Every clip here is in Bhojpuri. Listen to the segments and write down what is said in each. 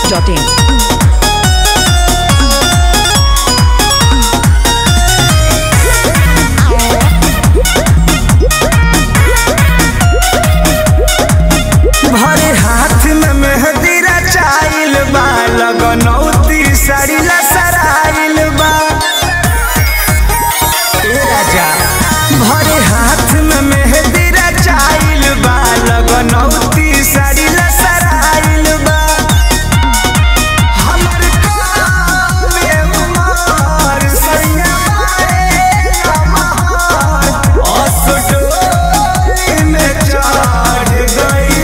masti.in. भरे हाथ में मेहंदी रचाइल बा, लगनौती साड़ी लसराइल बा। राजा भरे हाथ में मेहंदी रचाइल बा, लगनौती साड़ी लसराइल बा। हमर काम में उमर सैया बाए कमहर, असडोली में चढ़ गई।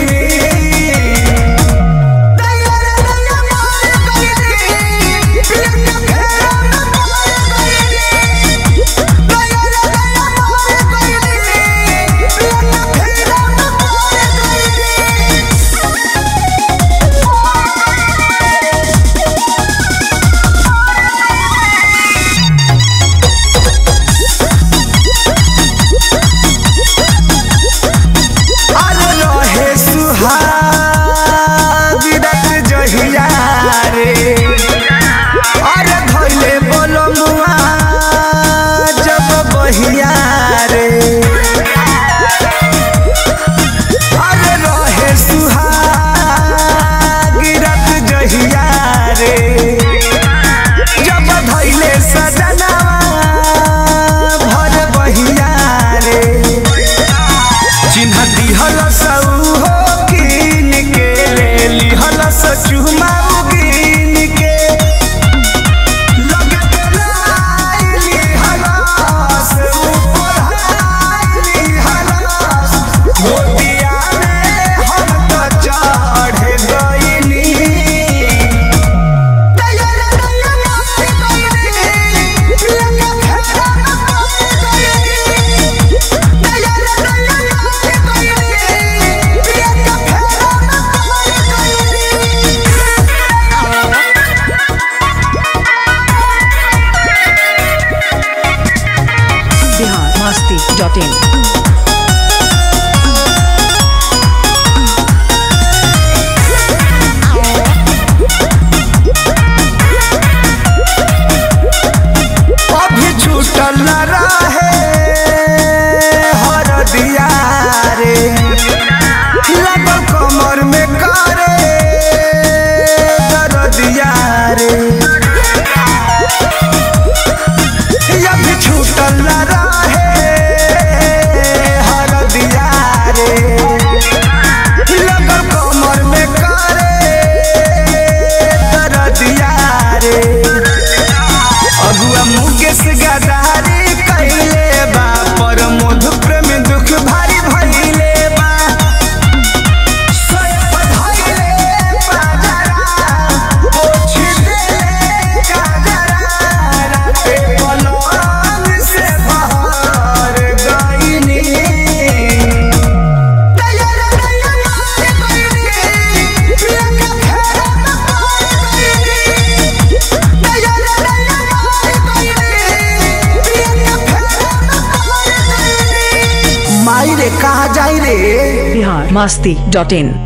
masti.in. अभी छूटल न रहे हरदिया रे, लगल कमर में करे दरदिया रे। अभी छूटल न रहे हरदिया रे, लगल कमर में करे दरदिया रे। अगुआ मुकेश गदारी कइले बा, पर मधु प्रेम दुख भारी भइले बा। सोए बधाइले बाजरा, पोछी देले काजरा, राते पलंग से बाहर गइनी। माई रे कहाँ जाई रे। masti.in.